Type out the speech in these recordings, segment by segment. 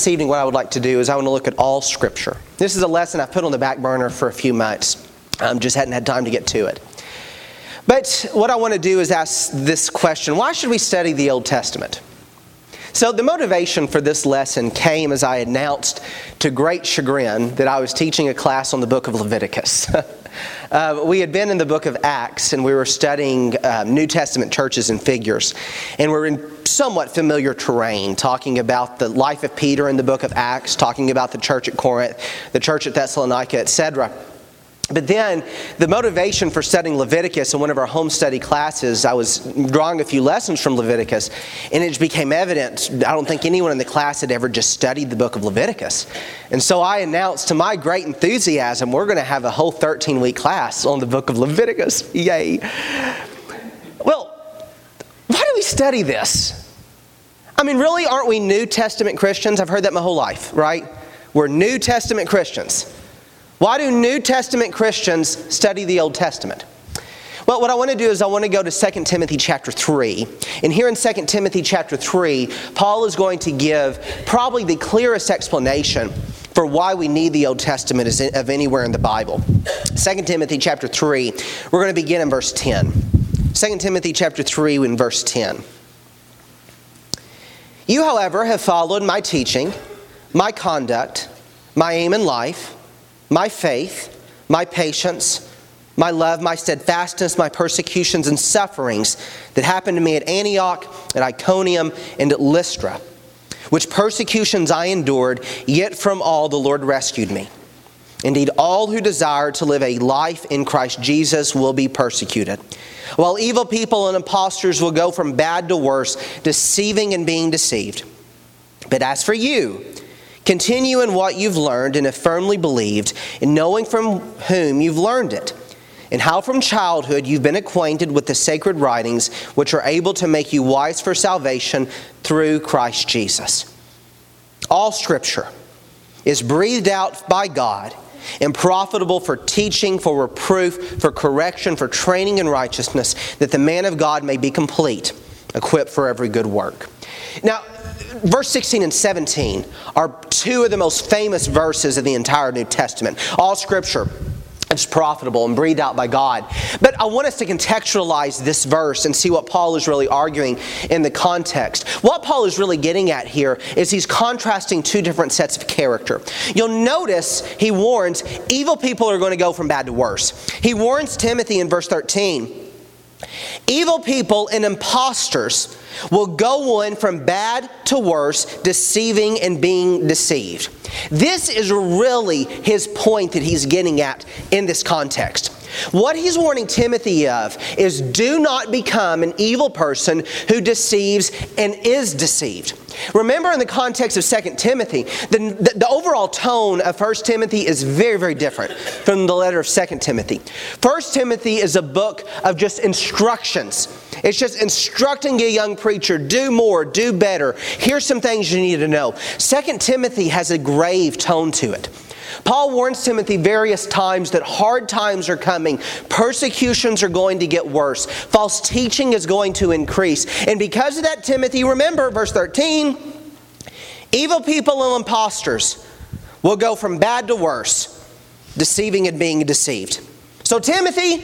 this evening, what I would like to do is I want to look at all Scripture. This is a lesson I've put on the back burner for a few months. Just hadn't had time to get to it. But what I want to do is ask this question: why should we study the Old Testament? So the motivation for this lesson came as I announced to great chagrin that I was teaching a class on the book of Leviticus. We had been in the book of Acts, and we were studying New Testament churches and figures. And we're in somewhat familiar terrain, talking about the life of Peter in the book of Acts, talking about the church at Corinth, the church at Thessalonica, etc. But then, the motivation for studying Leviticus in one of our home study classes, I was drawing a few lessons from Leviticus, and it became evident, I don't think anyone in the class had ever just studied the book of Leviticus. And so I announced, to my great enthusiasm, we're going to have a whole 13-week class on the book of Leviticus. Yay! Well, why do we study this? I mean, really, aren't we New Testament Christians? I've heard that my whole life, right? We're New Testament Christians. Why do New Testament Christians study the Old Testament? Well, what I want to do is I want to go to 2 Timothy chapter 3. And here in 2 Timothy chapter 3, Paul is going to give probably the clearest explanation for why we need the Old Testament of anywhere in the Bible. 2 Timothy chapter 3, we're going to begin in verse 10. 2 Timothy chapter 3 in verse 10. You, however, have followed my teaching, my conduct, my aim in life, my faith, my patience, my love, my steadfastness, my persecutions and sufferings that happened to me at Antioch, at Iconium, and at Lystra, which persecutions I endured, yet from all the Lord rescued me. Indeed, all who desire to live a life in Christ Jesus will be persecuted, while evil people and impostors will go from bad to worse, deceiving and being deceived. But as for you, continue in what you've learned and have firmly believed, and knowing from whom you've learned it, and how from childhood you've been acquainted with the sacred writings, which are able to make you wise for salvation through Christ Jesus. All Scripture is breathed out by God and profitable for teaching, for reproof, for correction, for training in righteousness, that the man of God may be complete, equipped for every good work. Now, verse 16 and 17 are two of the most famous verses of the entire New Testament. All Scripture is profitable and breathed out by God. But I want us to contextualize this verse and see what Paul is really arguing in the context. What Paul is really getting at here is he's contrasting two different sets of character. You'll notice he warns evil people are going to go from bad to worse. He warns Timothy in verse 13, evil people and impostors will go on from bad to worse, deceiving and being deceived. This is really his point that he's getting at in this context. What he's warning Timothy of is, do not become an evil person who deceives and is deceived. Remember, in the context of 2 Timothy, the overall tone of 1 Timothy is very, very different from the letter of 2 Timothy. 1 Timothy is a book of just instructions. It's just instructing a young preacher, do more, do better. Here's some things you need to know. 2 Timothy has a grave tone to it. Paul warns Timothy various times that hard times are coming. Persecutions are going to get worse. False teaching is going to increase. And because of that, Timothy, remember verse 13, evil people and impostors will go from bad to worse, deceiving and being deceived. So Timothy,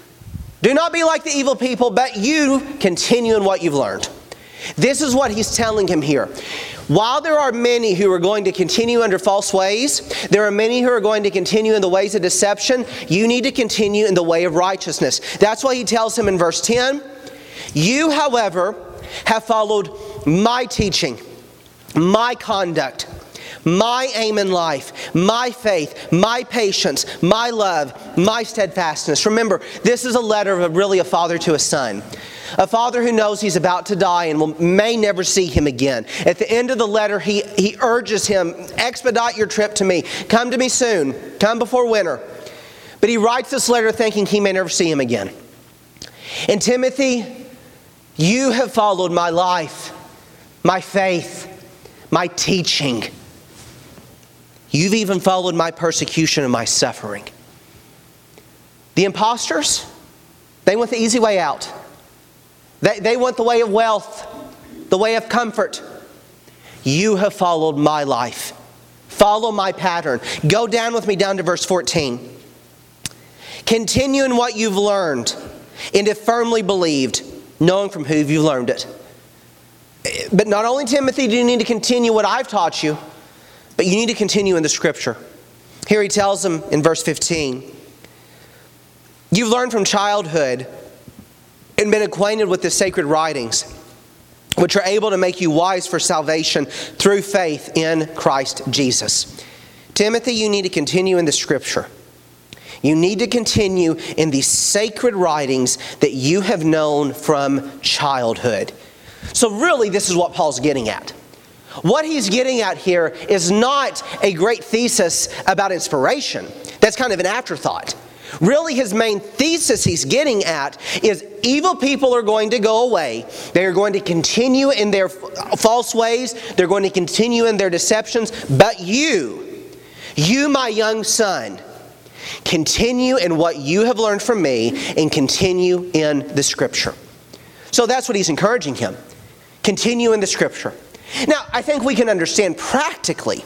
do not be like the evil people, but you continue in what you've learned. This is what he's telling him here. While there are many who are going to continue under false ways, there are many who are going to continue in the ways of deception, you need to continue in the way of righteousness. That's why he tells him in verse 10, you, however, have followed my teaching, my conduct, my aim in life, my faith, my patience, my love, my steadfastness. Remember, this is a letter of really a father to a son. A father who knows he's about to die and may never see him again. At the end of the letter, he urges him, expedite your trip to me. Come to me soon. Come before winter. But he writes this letter thinking he may never see him again. And Timothy, you have followed my life, my faith, my teaching. You've even followed my persecution and my suffering. The imposters, they went the easy way out. They went the way of wealth, the way of comfort. you have followed my life. Follow my pattern. Go down with me down to verse 14. Continue in what you've learned and have firmly believed, knowing from who you've learned it. But not only, Timothy, do you need to continue what I've taught you, but you need to continue in the Scripture. Here he tells them in verse 15, you've learned from childhood and been acquainted with the sacred writings, which are able to make you wise for salvation through faith in Christ Jesus. Timothy, you need to continue in the Scripture. You need to continue in the sacred writings that you have known from childhood. So really, this is what Paul's getting at. What he's getting at here is not a great thesis about inspiration. That's kind of an afterthought. Really, his main thesis he's getting at is evil people are going to go away. They are going to continue in their false ways. They're going to continue in their deceptions. But you, my young son, continue in what you have learned from me and continue in the Scripture. So that's what he's encouraging him. Continue in the Scripture. Now, I think we can understand practically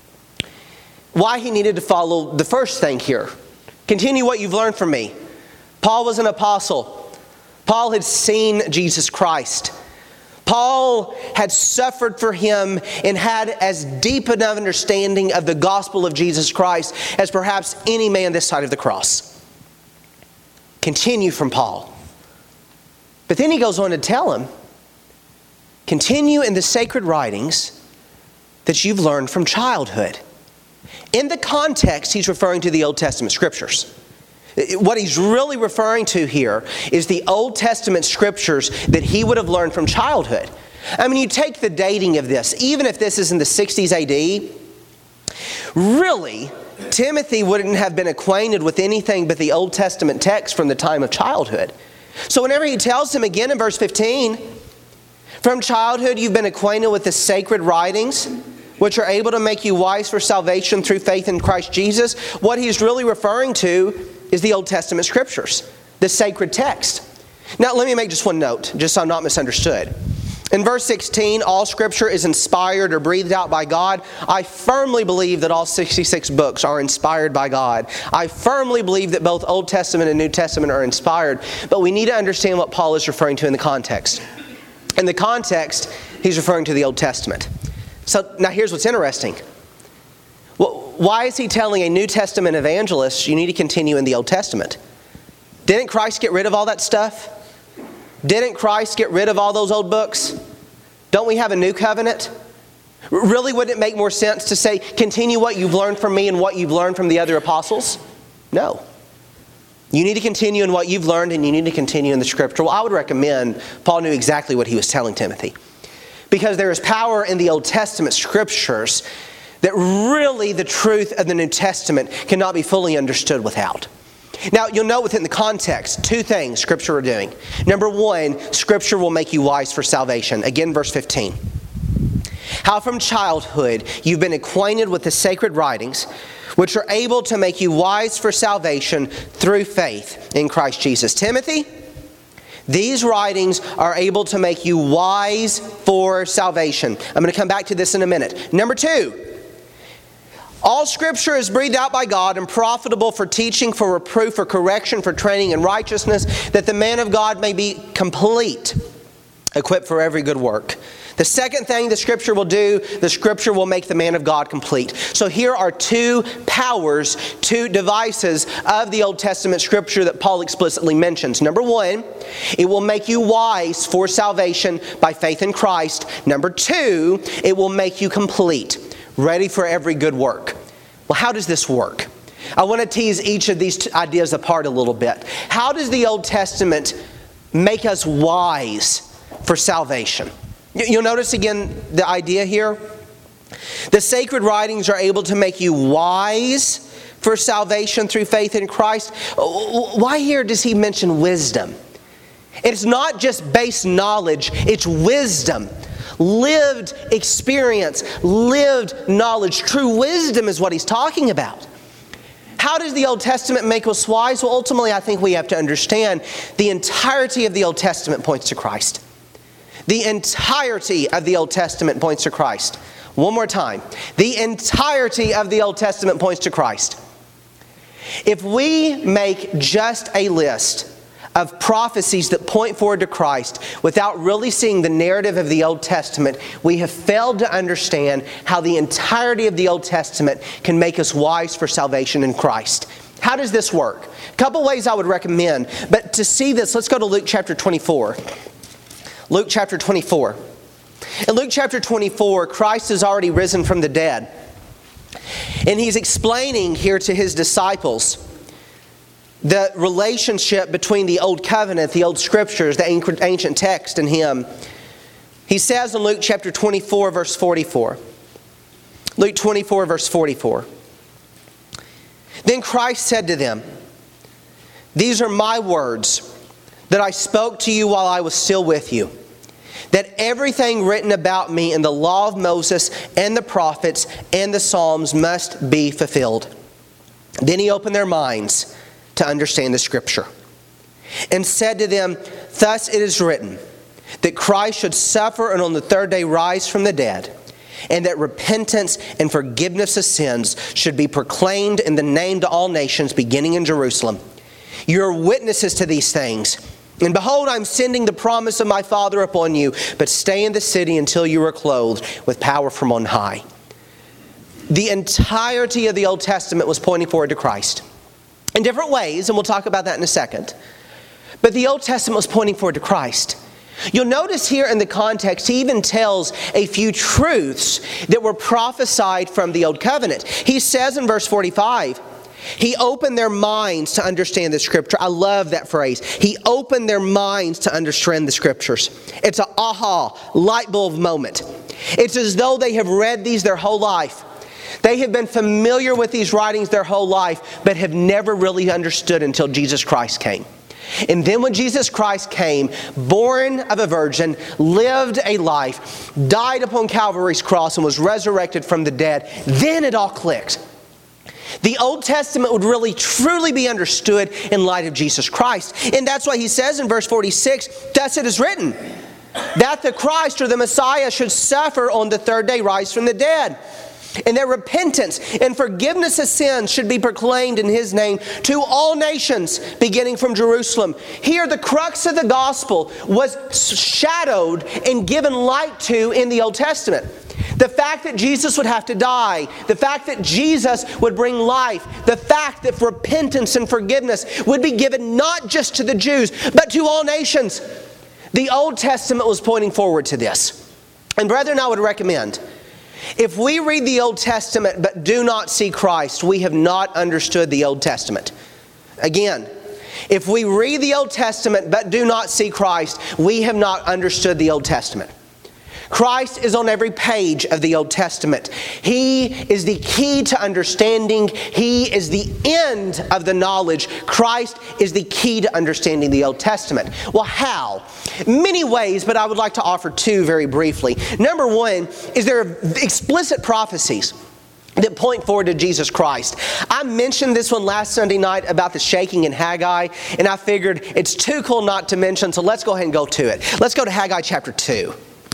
why he needed to follow the first thing here. Continue what you've learned from me. Paul was an apostle. Paul had seen Jesus Christ. Paul had suffered for him and had as deep an understanding of the gospel of Jesus Christ as perhaps any man this side of the cross. Continue from Paul. But then he goes on to tell him, continue in the sacred writings that you've learned from childhood. In the context, he's referring to the Old Testament Scriptures. What he's really referring to here is the Old Testament Scriptures that he would have learned from childhood. I mean, you take the dating of this, even if this is in the 60s AD, really, Timothy wouldn't have been acquainted with anything but the Old Testament text from the time of childhood. So whenever he tells him again in verse 15, from childhood you've been acquainted with the sacred writings, which are able to make you wise for salvation through faith in Christ Jesus, what he's really referring to is the Old Testament Scriptures, the sacred text. Now let me make just one note, just so I'm not misunderstood. In verse 16, all Scripture is inspired or breathed out by God. I firmly believe that all 66 books are inspired by God. I firmly believe that both Old Testament and New Testament are inspired. But we need to understand what Paul is referring to in the context. In the context, he's referring to the Old Testament. So now here's what's interesting. Why is he telling a New Testament evangelist you need to continue in the Old Testament? Didn't Christ get rid of all that stuff? Didn't Christ get rid of all those old books? Don't we have a new covenant? Really, wouldn't it make more sense to say, continue what you've learned from me and what you've learned from the other apostles? No. You need to continue in what you've learned and you need to continue in the Scripture. Well, I would recommend Paul knew exactly what he was telling Timothy. Because there is power in the Old Testament Scriptures that really the truth of the New Testament cannot be fully understood without. Now, you'll note within the context, two things Scripture are doing. Number one, Scripture will make you wise for salvation. Again, verse 15. How from childhood you've been acquainted with the sacred writings, which are able to make you wise for salvation through faith in Christ Jesus. Timothy, these writings are able to make you wise for salvation. I'm going to come back to this in a minute. Number two, all Scripture is breathed out by God and profitable for teaching, for reproof, for correction, for training in righteousness, that the man of God may be complete, equipped for every good work. The second thing the Scripture will do, the Scripture will make the man of God complete. So here are two powers, two devices of the Old Testament Scripture that Paul explicitly mentions. Number one, it will make you wise for salvation by faith in Christ. Number two, it will make you complete, ready for every good work. Well, how does this work? I want to tease each of these ideas apart a little bit. How does the Old Testament make us wise for salvation? You'll notice again the idea here. The sacred writings are able to make you wise for salvation through faith in Christ. Why here does he mention wisdom? It's not just base knowledge, it's wisdom. Lived experience, lived knowledge. True wisdom is what he's talking about. How does the Old Testament make us wise? Well, ultimately, I think we have to understand the entirety of the Old Testament points to Christ. The entirety of the Old Testament points to Christ. One more time. The entirety of the Old Testament points to Christ. If we make just a list of prophecies that point forward to Christ without really seeing the narrative of the Old Testament, we have failed to understand how the entirety of the Old Testament can make us wise for salvation in Christ. How does this work? A couple ways I would recommend, but to see this, let's go to Luke chapter 24. Luke chapter 24. In Luke chapter 24, Christ has already risen from the dead. And He's explaining here to His disciples the relationship between the Old Covenant, the Old Scriptures, the ancient text, and Him. He says in Luke chapter 24, verse 44. Luke 24, verse 44. Then Christ said to them, "These are my words that I spoke to you while I was still with you, that everything written about me in the law of Moses and the prophets and the Psalms must be fulfilled." Then He opened their minds to understand the Scripture, and said to them, "Thus it is written, that Christ should suffer and on the third day rise from the dead, and that repentance and forgiveness of sins should be proclaimed in the name to all nations, beginning in Jerusalem. You are witnesses to these things. And behold, I am sending the promise of my Father upon you, but stay in the city until you are clothed with power from on high." The entirety of the Old Testament was pointing forward to Christ in different ways, and we'll talk about that in a second. But the Old Testament was pointing forward to Christ. You'll notice here in the context, He even tells a few truths that were prophesied from the Old Covenant. He says in verse 45, He opened their minds to understand the Scripture. I love that phrase. He opened their minds to understand the Scriptures. It's an aha, light bulb moment. It's as though they have read these their whole life. They have been familiar with these writings their whole life, but have never really understood until Jesus Christ came. And then when Jesus Christ came, born of a virgin, lived a life, died upon Calvary's cross, and was resurrected from the dead, then it all clicked. The Old Testament would really truly be understood in light of Jesus Christ. And that's why He says in verse 46, "Thus it is written, that the Christ or the Messiah should suffer on the third day, rise from the dead. And that repentance and forgiveness of sins should be proclaimed in His name to all nations, beginning from Jerusalem." Here, the crux of the gospel was shadowed and given light to in the Old Testament. The fact that Jesus would have to die, the fact that Jesus would bring life, the fact that repentance and forgiveness would be given not just to the Jews, but to all nations. The Old Testament was pointing forward to this. And brethren, I would recommend, if we read the Old Testament but do not see Christ, we have not understood the Old Testament. Again, if we read the Old Testament but do not see Christ, we have not understood the Old Testament. Christ is on every page of the Old Testament. He is the key to understanding. He is the end of the knowledge. Christ is the key to understanding the Old Testament. Well, how? Many ways, but I would like to offer two very briefly. Number one is there are explicit prophecies that point forward to Jesus Christ. I mentioned this one last Sunday night about the shaking in Haggai, and I figured it's too cool not to mention, so let's go ahead and go to it. Let's go to Haggai chapter 2.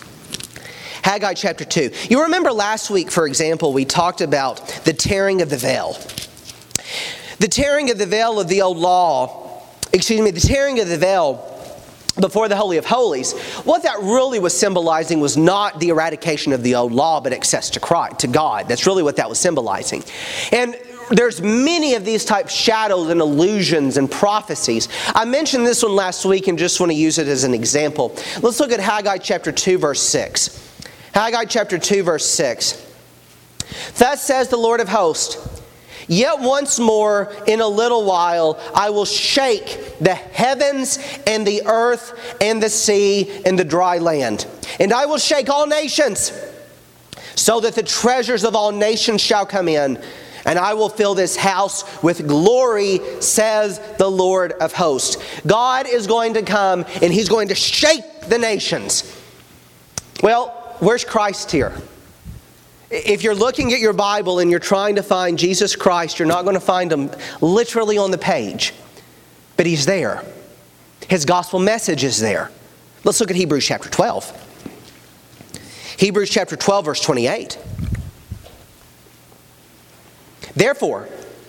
Haggai chapter 2. You remember last week, for example, we talked about the tearing of the veil. The tearing of the veil of the old law, the tearing of the veil before the Holy of Holies. What that really was symbolizing was not the eradication of the old law, but access to Christ, to God. That's really what that was symbolizing. And there's many of these type shadows and illusions and prophecies. I mentioned this one last week and just want to use it as an example. Let's look at Haggai chapter 2, verse 6. Haggai chapter 2, verse 6. "Thus says the Lord of hosts, yet once more in a little while I will shake the heavens and the earth and the sea and the dry land. And I will shake all nations, so that the treasures of all nations shall come in. And I will fill this house with glory, says the Lord of hosts." God is going to come and He's going to shake the nations. Well, where's Christ here? If you're looking at your Bible and you're trying to find Jesus Christ, you're not going to find Him literally on the page. But He's there. His gospel message is there. Let's look at Hebrews chapter 12. Hebrews chapter 12, verse 28. Therefore,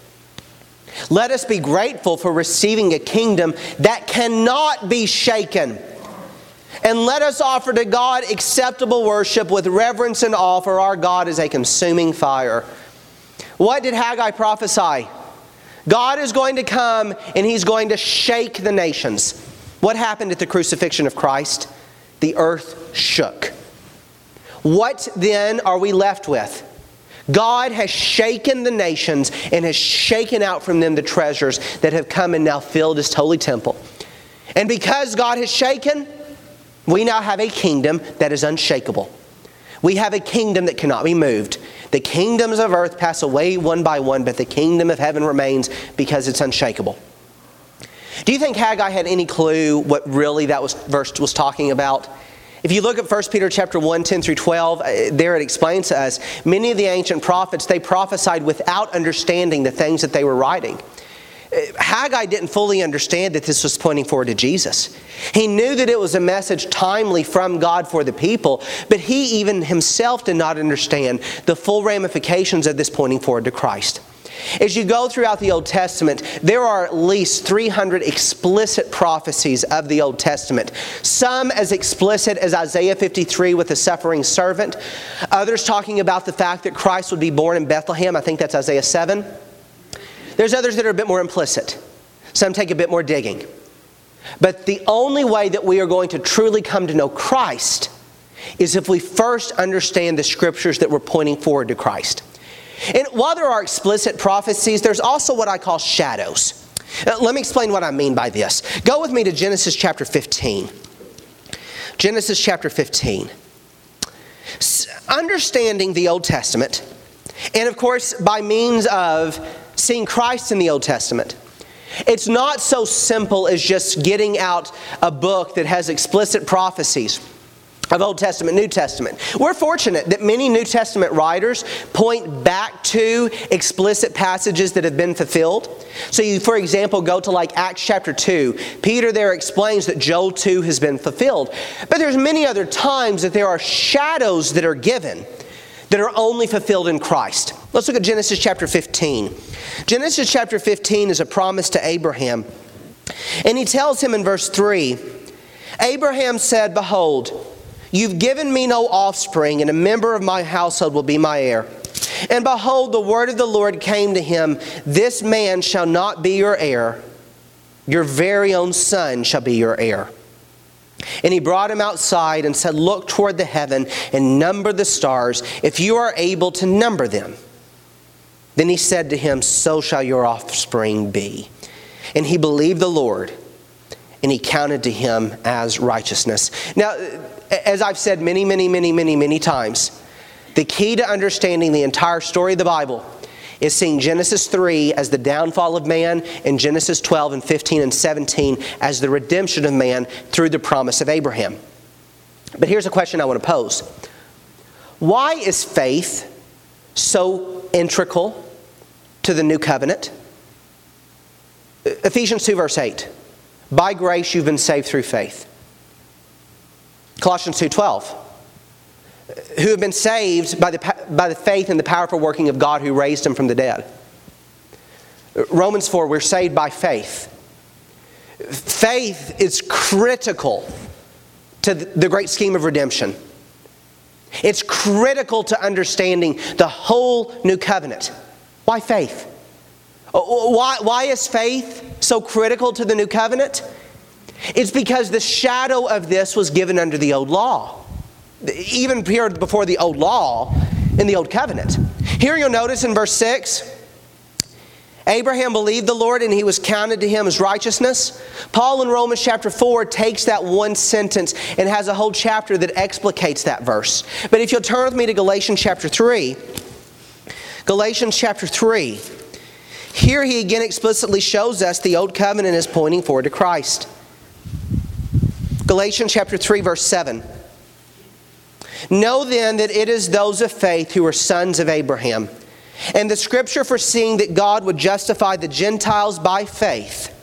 let us be grateful for receiving a kingdom that cannot be shaken. And let us offer to God acceptable worship with reverence and awe, for our God is a consuming fire. What did Haggai prophesy? God is going to come and He's going to shake the nations. What happened at the crucifixion of Christ? The earth shook. What then are we left with? God has shaken the nations and has shaken out from them the treasures that have come and now filled His holy temple. And because God has shaken, we now have a kingdom that is unshakable. We have a kingdom that cannot be moved. The kingdoms of earth pass away one by one, but the kingdom of heaven remains because it's unshakable. Do you think Haggai had any clue what really that verse was talking about? If you look at 1 Peter chapter 1, 10 through 12, there it explains to us, many of the ancient prophets, they prophesied without understanding the things that they were writing. Haggai didn't fully understand that this was pointing forward to Jesus. He knew that it was a message timely from God for the people, but he even himself did not understand the full ramifications of this pointing forward to Christ. As you go throughout the Old Testament, there are at least 300 explicit prophecies of the Old Testament. Some as explicit as Isaiah 53 with the suffering servant. Others talking about the fact that Christ would be born in Bethlehem. I think that's Isaiah 7. There's others that are a bit more implicit. Some take a bit more digging. But the only way that we are going to truly come to know Christ is if we first understand the Scriptures that we're pointing forward to Christ. And while there are explicit prophecies, there's also what I call shadows. Let me explain what I mean by this. Go with me to Genesis chapter 15. Genesis chapter 15. Understanding the Old Testament, and of course by means of seeing Christ in the Old Testament, it's not so simple as just getting out a book that has explicit prophecies of Old Testament, New Testament. We're fortunate that many New Testament writers point back to explicit passages that have been fulfilled. So you, for example, go to like Acts chapter 2. Peter there explains that Joel 2 has been fulfilled. But there's many other times that there are shadows that are given that are only fulfilled in Christ. Let's look at Genesis chapter 15. Genesis chapter 15 is a promise to Abraham. And he tells him in verse 3, Abraham said, "Behold, you've given me no offspring, and a member of my household will be my heir. And behold, the word of the Lord came to him, this man shall not be your heir. Your very own son shall be your heir." And he brought him outside and said, "Look toward the heaven and number the stars, if you are able to number them." Then he said to him, "So shall your offspring be." And he believed the Lord, and he counted to him as righteousness. Now, as I've said many times, the key to understanding the entire story of the Bible is seeing Genesis 3 as the downfall of man and Genesis 12 and 15 and 17 as the redemption of man through the promise of Abraham. But here's a question I want to pose. Why is faith so integral to the new covenant? Ephesians 2 verse 8. By grace you've been saved through faith. Colossians 2:12. Who have been saved by the faith and the powerful working of God who raised him from the dead. Romans 4, we're saved by faith. Faith is critical to the great scheme of redemption. It's critical to understanding the whole new covenant. Why faith? Why is faith so critical to the new covenant? It's because the shadow of this was given under the old law. Even appeared before the old law in the old covenant. Here you'll notice in verse 6, Abraham believed the Lord and he was counted to him as righteousness. Paul in Romans chapter 4 takes that one sentence and has a whole chapter that explicates that verse. But if you'll turn with me to Galatians chapter 3. Galatians chapter 3. Here he again explicitly shows us the old covenant is pointing forward to Christ. Galatians chapter 3 verse 7. Know then that it is those of faith who are sons of Abraham. And the Scripture foreseeing that God would justify the Gentiles by faith,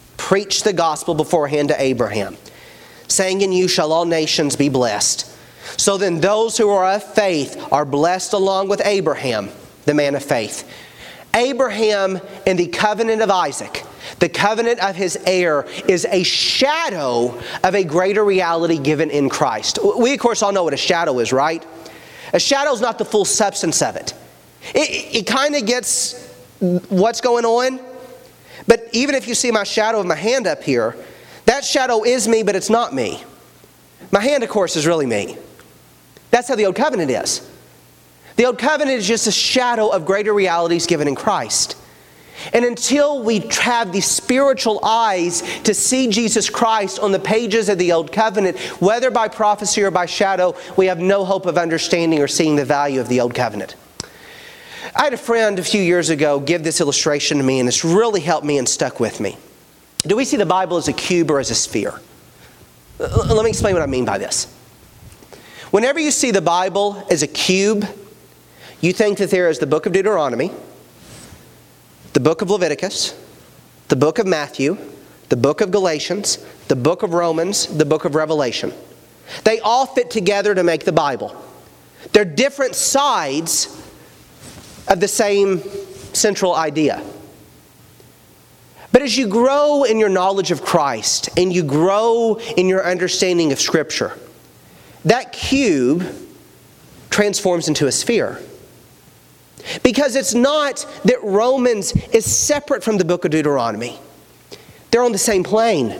preached the gospel beforehand to Abraham, saying, "In you shall all nations be blessed." So then those who are of faith are blessed along with Abraham, the man of faith. Abraham in the covenant of Isaac, the covenant of his heir, is a shadow of a greater reality given in Christ. We, of course, all know what a shadow is, right? A shadow is not the full substance of it. It kind of gets what's going on. But even if you see my shadow of my hand up here, that shadow is me, but it's not me. My hand, of course, is really me. That's how the Old Covenant is. The Old Covenant is just a shadow of greater realities given in Christ. And until we have the spiritual eyes to see Jesus Christ on the pages of the Old Covenant, whether by prophecy or by shadow, we have no hope of understanding or seeing the value of the Old Covenant. I had a friend a few years ago give this illustration to me, and it's really helped me and stuck with me. Do we see the Bible as a cube or as a sphere? Let me explain what I mean by this. Whenever you see the Bible as a cube, you think that there is the book of Deuteronomy, the book of Leviticus, the book of Matthew, the book of Galatians, the book of Romans, the book of Revelation. They all fit together to make the Bible. They're different sides of the same central idea. But as you grow in your knowledge of Christ and you grow in your understanding of Scripture, that cube transforms into a sphere. Because it's not that Romans is separate from the book of Deuteronomy. They're on the same plane.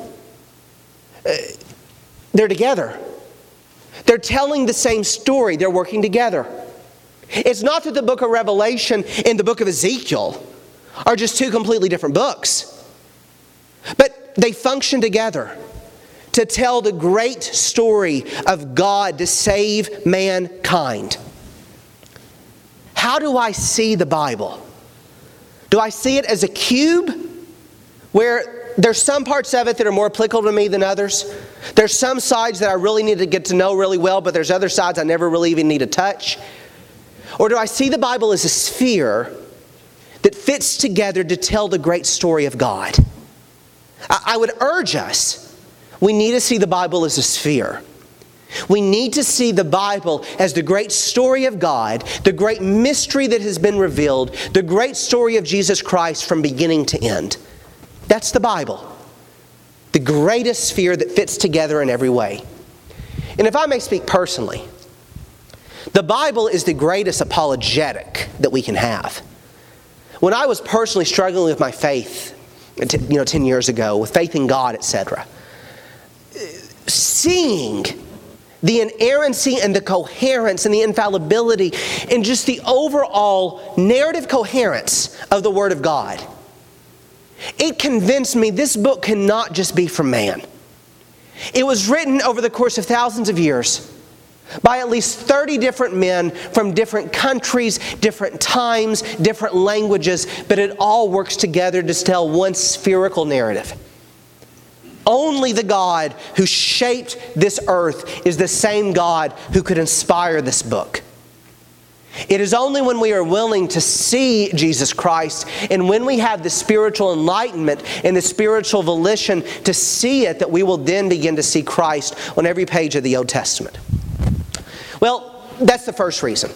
They're together. They're telling the same story. They're working together. It's not that the book of Revelation and the book of Ezekiel are just two completely different books. But they function together to tell the great story of God to save mankind. How do I see the Bible? Do I see it as a cube where there's some parts of it that are more applicable to me than others? There's some sides that I really need to get to know really well, but there's other sides I never really even need to touch? Or do I see the Bible as a sphere that fits together to tell the great story of God? I would urge us, we need to see the Bible as a sphere. We need to see the Bible as the great story of God, the great mystery that has been revealed, the great story of Jesus Christ from beginning to end. That's the Bible. The greatest sphere that fits together in every way. And if I may speak personally, the Bible is the greatest apologetic that we can have. When I was personally struggling with my faith, 10 years ago, with faith in God, etc., seeing the inerrancy and the coherence and the infallibility and just the overall narrative coherence of the Word of God, it convinced me this book cannot just be from man. It was written over the course of thousands of years by at least 30 different men from different countries, different times, different languages, but it all works together to tell one spherical narrative. Only the God who shaped this earth is the same God who could inspire this book. It is only when we are willing to see Jesus Christ and when we have the spiritual enlightenment and the spiritual volition to see it that we will then begin to see Christ on every page of the Old Testament. Well, that's the first reason.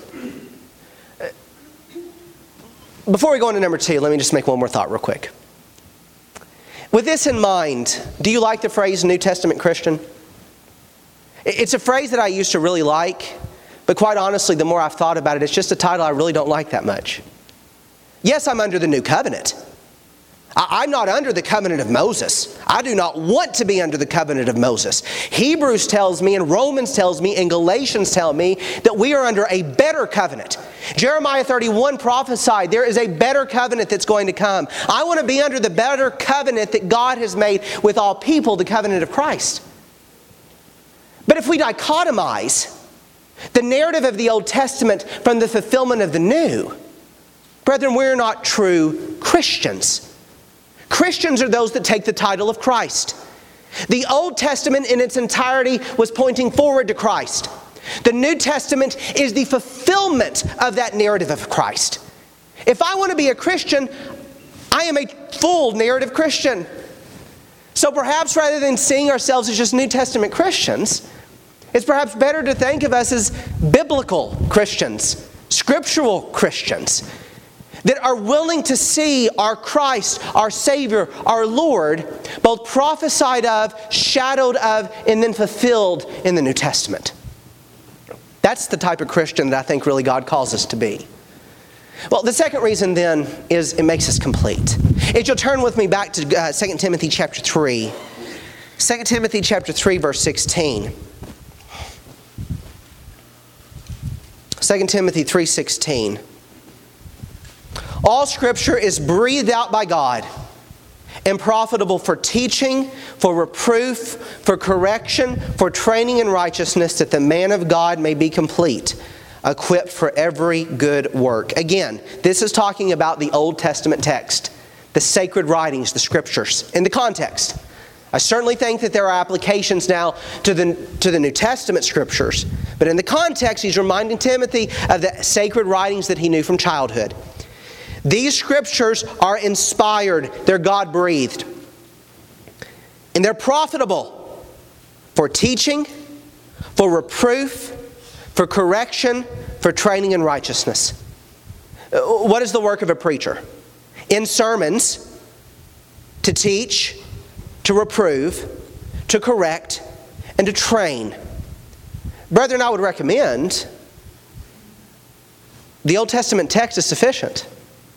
Before we go on to number 2, let me just make one more thought real quick. With this in mind, do you like the phrase New Testament Christian? It's a phrase that I used to really like, but quite honestly, the more I've thought about it, it's just a title I really don't like that much. Yes, I'm under the New Covenant. I'm not under the covenant of Moses. I do not want to be under the covenant of Moses. Hebrews tells me, and Romans tells me, and Galatians tell me that we are under a better covenant. Jeremiah 31 prophesied there is a better covenant that's going to come. I want to be under the better covenant that God has made with all people, the covenant of Christ. But if we dichotomize the narrative of the Old Testament from the fulfillment of the New, brethren, we're not true Christians. Christians are those that take the title of Christ. The Old Testament in its entirety was pointing forward to Christ. The New Testament is the fulfillment of that narrative of Christ. If I want to be a Christian, I am a full narrative Christian. So perhaps rather than seeing ourselves as just New Testament Christians, It's perhaps better to think of us as biblical Christians, scriptural Christians, that are willing to see our Christ, our Savior, our Lord, both prophesied of, shadowed of, and then fulfilled in the New Testament. That's the type of Christian that I think really God calls us to be. Well, the second reason then is it makes us complete. If you'll turn with me back to 2 Timothy chapter 3. 2 Timothy chapter 3, verse 16. 2 Timothy 3:16. All Scripture is breathed out by God and profitable for teaching, for reproof, for correction, for training in righteousness, that the man of God may be complete, equipped for every good work. Again, this is talking about the Old Testament text, the sacred writings, the Scriptures, in the context. I certainly think that there are applications now to the New Testament Scriptures, but in the context, he's reminding Timothy of the sacred writings that he knew from childhood. These Scriptures are inspired, they're God-breathed, and they're profitable for teaching, for reproof, for correction, for training in righteousness. What is the work of a preacher? In sermons, to teach, to reprove, to correct, and to train. Brethren, I would recommend the Old Testament text is sufficient.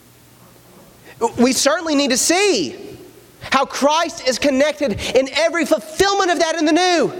We certainly need to see how Christ is connected in every fulfillment of that in the New.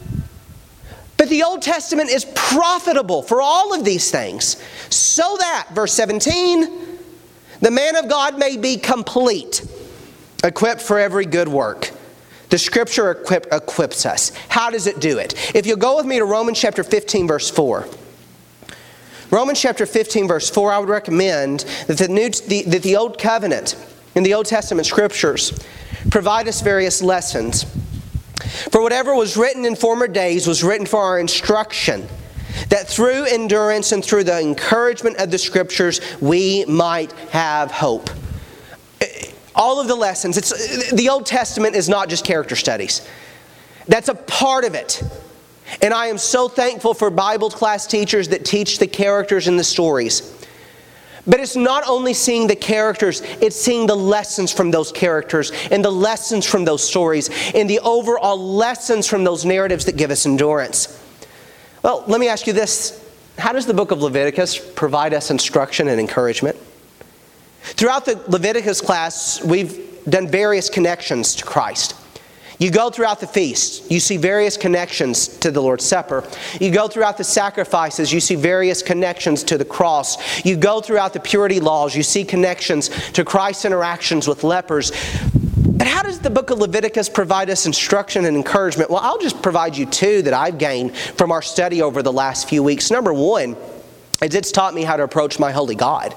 But the Old Testament is profitable for all of these things, so that, verse 17, the man of God may be complete, equipped for every good work. The Scripture equips us. How does it do it? If you'll go with me to Romans chapter 15, verse 4. Romans chapter 15, verse 4, I would recommend that the Old Covenant in the Old Testament Scriptures provide us various lessons. For whatever was written in former days was written for our instruction, that through endurance and through the encouragement of the Scriptures we might have hope. All of the lessons, the Old Testament is not just character studies. That's a part of it. And I am so thankful for Bible class teachers that teach the characters and the stories. But it's not only seeing the characters, it's seeing the lessons from those characters and the lessons from those stories and the overall lessons from those narratives that give us endurance. Well, let me ask you this. How does the book of Leviticus provide us instruction and encouragement? Throughout the Leviticus class, we've done various connections to Christ. You go throughout the feast, you see various connections to the Lord's Supper. You go throughout the sacrifices, you see various connections to the cross. You go throughout the purity laws, you see connections to Christ's interactions with lepers. But how does the book of Leviticus provide us instruction and encouragement? Well, I'll just provide you two that I've gained from our study over the last few weeks. Number one, it's taught me how to approach my holy God.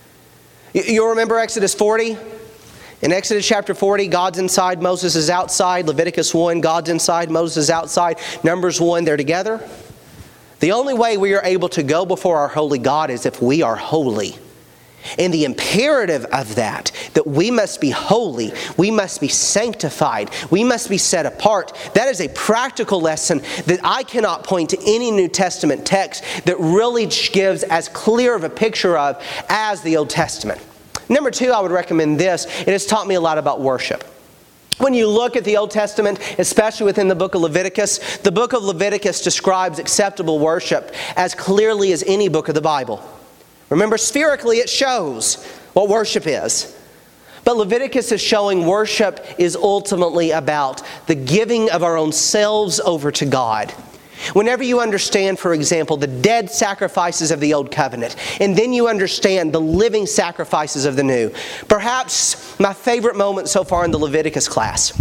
You'll remember Exodus 40? In Exodus chapter 40, God's inside, Moses is outside. Leviticus 1, God's inside, Moses is outside. Numbers 1, they're together. The only way we are able to go before our holy God is if we are holy. And the imperative of that we must be holy, we must be sanctified, we must be set apart. That is a practical lesson that I cannot point to any New Testament text that really gives as clear of a picture of as the Old Testament. Number two, I would recommend this. It has taught me a lot about worship. When you look at the Old Testament, especially within the book of Leviticus, the book of Leviticus describes acceptable worship as clearly as any book of the Bible. Remember, spherically it shows what worship is. But Leviticus is showing worship is ultimately about the giving of our own selves over to God. Whenever you understand, for example, the dead sacrifices of the Old Covenant, and then you understand the living sacrifices of the New, perhaps my favorite moment so far in the Leviticus class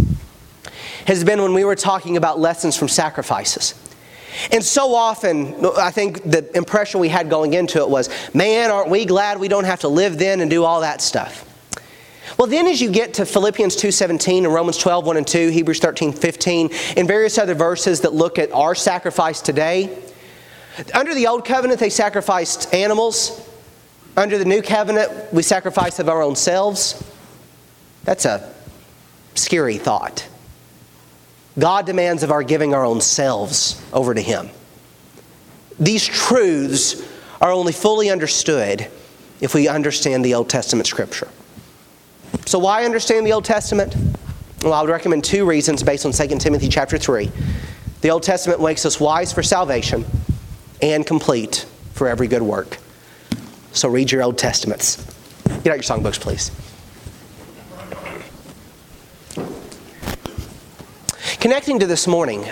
has been when we were talking about lessons from sacrifices. And so often, I think the impression we had going into it was, man, aren't we glad we don't have to live then and do all that stuff. Well, then as you get to Philippians 2:17 and Romans 12:1 and 2, Hebrews 13:15, and various other verses that look at our sacrifice today, under the Old Covenant they sacrificed animals. Under the New Covenant we sacrifice of our own selves. That's a scary thought. God demands of our giving our own selves over to Him. These truths are only fully understood if we understand the Old Testament Scripture. So why understand the Old Testament? Well, I would recommend 2 reasons based on 2 Timothy chapter 3. The Old Testament makes us wise for salvation and complete for every good work. So read your Old Testaments. Get out your songbooks, please. Connecting to this morning,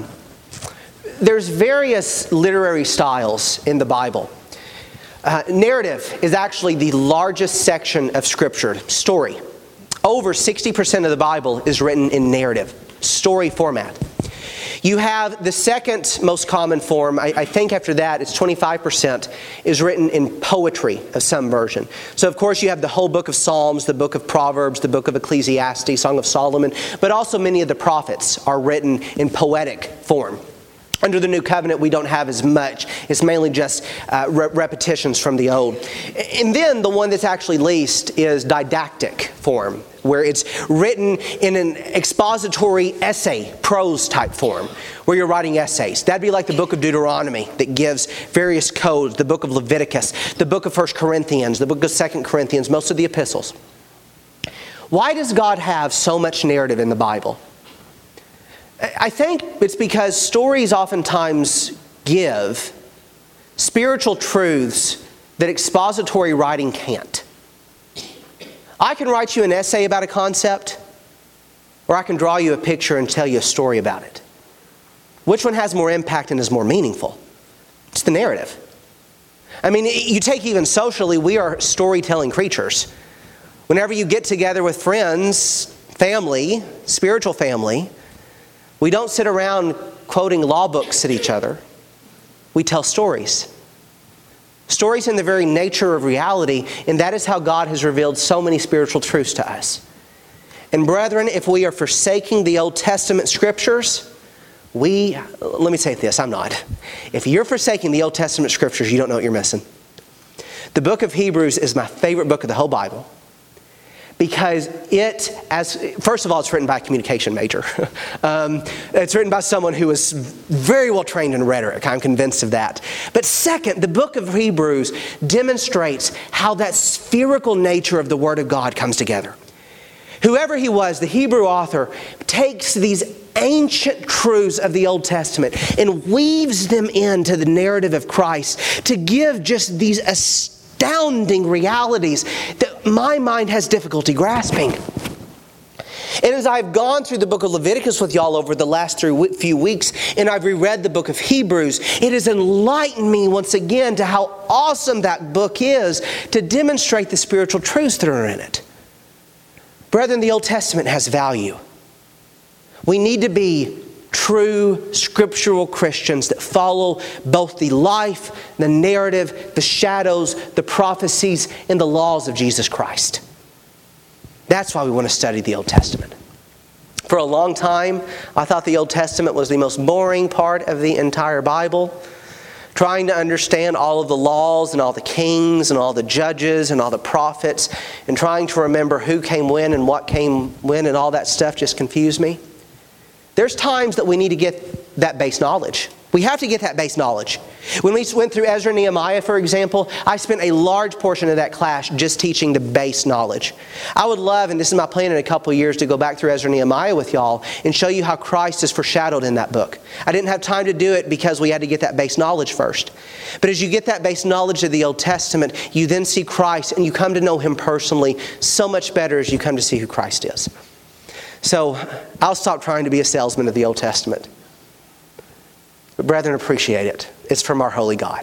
there's various literary styles in the Bible. Narrative is actually the largest section of Scripture, story. Over 60% of the Bible is written in narrative, story format. You have the second most common form, I think after that it's 25%, is written in poetry of some version. So of course you have the whole book of Psalms, the book of Proverbs, the book of Ecclesiastes, Song of Solomon, but also many of the prophets are written in poetic form. Under the New Covenant, we don't have as much. It's mainly just repetitions from the Old. And then the one that's actually least is didactic form, where it's written in an expository essay, prose type form, where you're writing essays. That'd be like the book of Deuteronomy that gives various codes, the book of Leviticus, the book of 1 Corinthians, the book of 2 Corinthians, most of the epistles. Why does God have so much narrative in the Bible? I think it's because stories oftentimes give spiritual truths that expository writing can't. I can write you an essay about a concept, or I can draw you a picture and tell you a story about it. Which one has more impact and is more meaningful? It's the narrative. I mean, you take even socially, we are storytelling creatures. Whenever you get together with friends, family, spiritual family, we don't sit around quoting law books at each other. We tell stories. Stories in the very nature of reality, and that is how God has revealed so many spiritual truths to us. And brethren, if we are forsaking the Old Testament Scriptures, let me say this, I'm not. If you're forsaking the Old Testament Scriptures, you don't know what you're missing. The book of Hebrews is my favorite book of the whole Bible. Because first of all, it's written by a communication major. It's written by someone who is very well trained in rhetoric. I'm convinced of that. But second, the book of Hebrews demonstrates how that spherical nature of the Word of God comes together. Whoever he was, the Hebrew author, takes these ancient truths of the Old Testament and weaves them into the narrative of Christ to give just these astounding realities that my mind has difficulty grasping. And as I've gone through the book of Leviticus with y'all over the last few weeks, and I've reread the book of Hebrews, it has enlightened me once again to how awesome that book is to demonstrate the spiritual truths that are in it. Brethren, the Old Testament has value. We need to be true scriptural Christians that follow both the life, the narrative, the shadows, the prophecies, and the laws of Jesus Christ. That's why we want to study the Old Testament. For a long time, I thought the Old Testament was the most boring part of the entire Bible. Trying to understand all of the laws and all the kings and all the judges and all the prophets, and trying to remember who came when and what came when and all that stuff just confused me. There's times that we need to get that base knowledge. We have to get that base knowledge. When we went through Ezra and Nehemiah, for example, I spent a large portion of that class just teaching the base knowledge. I would love, and this is my plan in a couple of years, to go back through Ezra and Nehemiah with y'all and show you how Christ is foreshadowed in that book. I didn't have time to do it because we had to get that base knowledge first. But as you get that base knowledge of the Old Testament, you then see Christ and you come to know Him personally so much better as you come to see who Christ is. So I'll stop trying to be a salesman of the Old Testament. But brethren, appreciate it. It's from our holy God.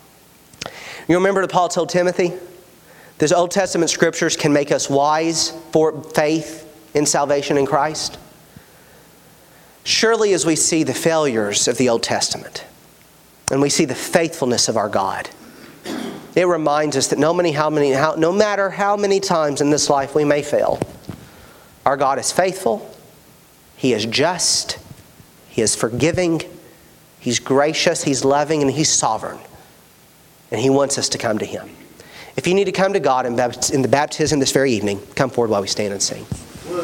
You remember that Paul told Timothy? Those Old Testament scriptures can make us wise for faith in salvation in Christ. Surely as we see the failures of the Old Testament and we see the faithfulness of our God, it reminds us that no matter how many times in this life we may fail, our God is faithful, He is just, He is forgiving, He's gracious, He's loving, and He's sovereign. And He wants us to come to Him. If you need to come to God in the baptism this very evening, come forward while we stand and sing.